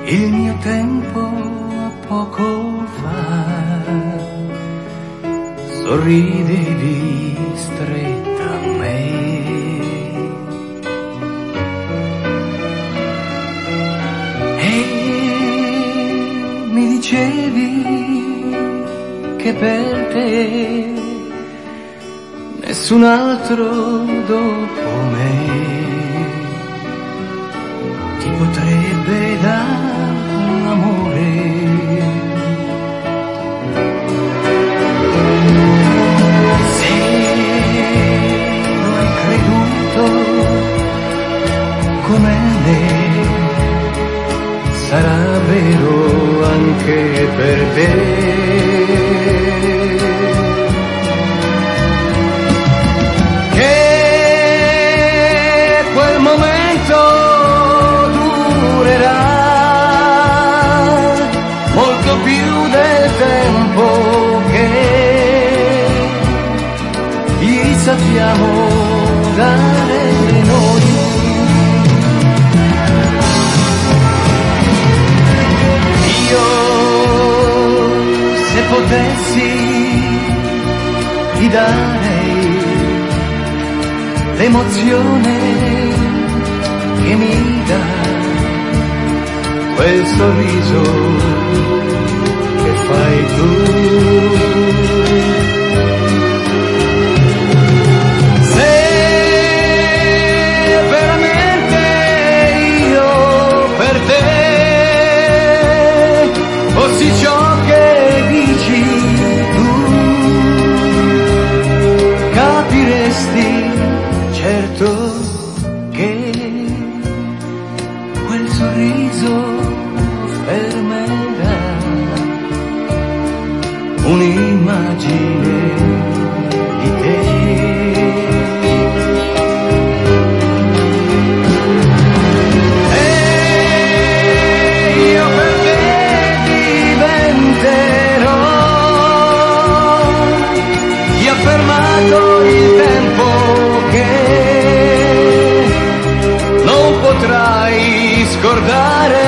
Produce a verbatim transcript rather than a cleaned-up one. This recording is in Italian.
il mio tempo poco fa, sorridevi stretta a me. E mi dicevi che per te nessun altro dopo me ti potrebbe dare un amore. Se lo hai creduto come me, sarà vero anche per te. Più del tempo che gli sappiamo dare noi. Io, se potessi, ti darei l'emozione che mi dà quel sorriso che fai tu. Se veramente io per te fossi ciò che dici tu, capiresti certo che quel sorriso per me dà un'immagine di te. E io per te diventerò chi ha fermato il tempo che non potrai scordare.